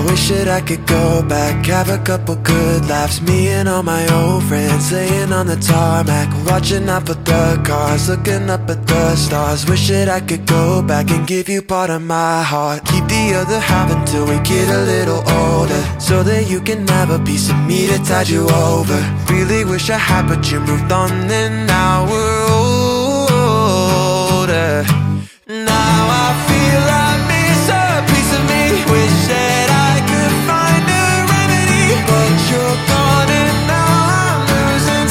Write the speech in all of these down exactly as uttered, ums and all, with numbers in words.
wish that I could go back, have a couple good laughs. Me and all my old friends laying on the tarmac, watching out for the cars, looking up at the stars. Wish that I could go back and give you part of my heart, keep the other half until we get a little older, so that you can have a piece of me to tide you over. Really wish I had, but you moved on and now we're older. Now I feel I miss a piece of me. Wish that I could find a remedy, but you're gone and now I'm losing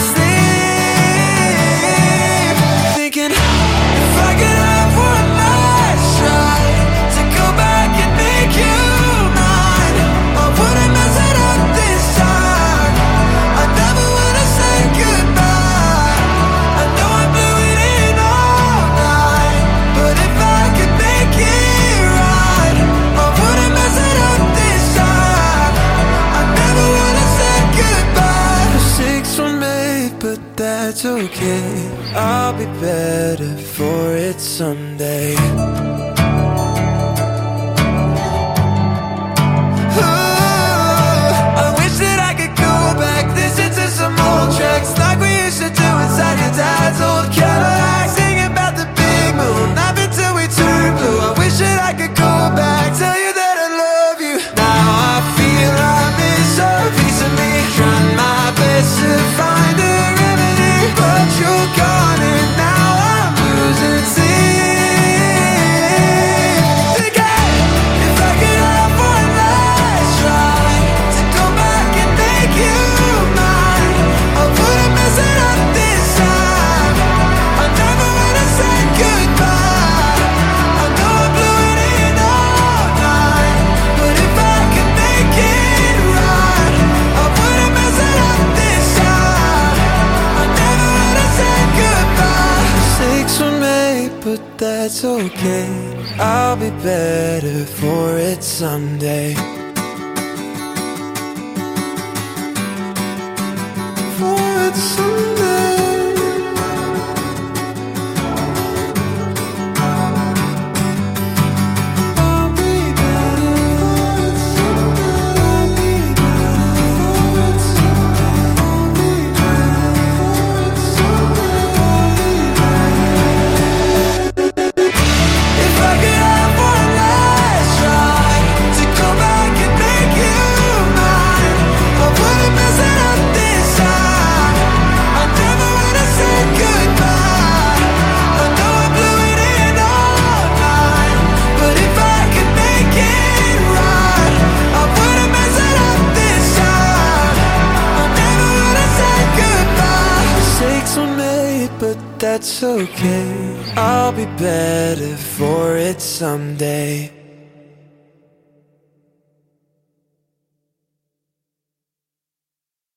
sleep, thinking if I could have one last try to go back and make you mine, I wouldn't mess it up this time. I never wanna say goodbye. I know I blew it in all night, but if I could make it right, I wouldn't mess it up this time. I never wanna say goodbye. Mistakes were made, but that's okay. I'll be better for it someday. Ooh, I wish that I could go back, listen to some old tracks like we used to do inside your dad's old Cadillac, singing about the big moon, laughing till we turn blue. I wish that I could go back, tell you that I love you. Now I feel I miss a piece of me, trying my best to find a remedy, but you're gone and now I'm losing sleep, thinking if I could have one last try to go back and make you mine, I wouldn't mess it up this time. I never wanna say goodbye. I know I blew it in all night, but if I could make it right, I wouldn't mess it up this time. I never wanna say goodbye. Mistakes were made, but that's okay. I'll be better for it someday. For it someday. I'll be better for it someday. I'll be better for it someday. I'll be better for it someday. If I could have one last try to go back and make you mine, I wouldn't mess it up this time. I never wanna say goodbye. I know I blew it in all night, but if I could make it right, I wouldn't mess it up this time. I never wanna say goodbye. Mistakes were made, but that's okay. I'll be better for it someday.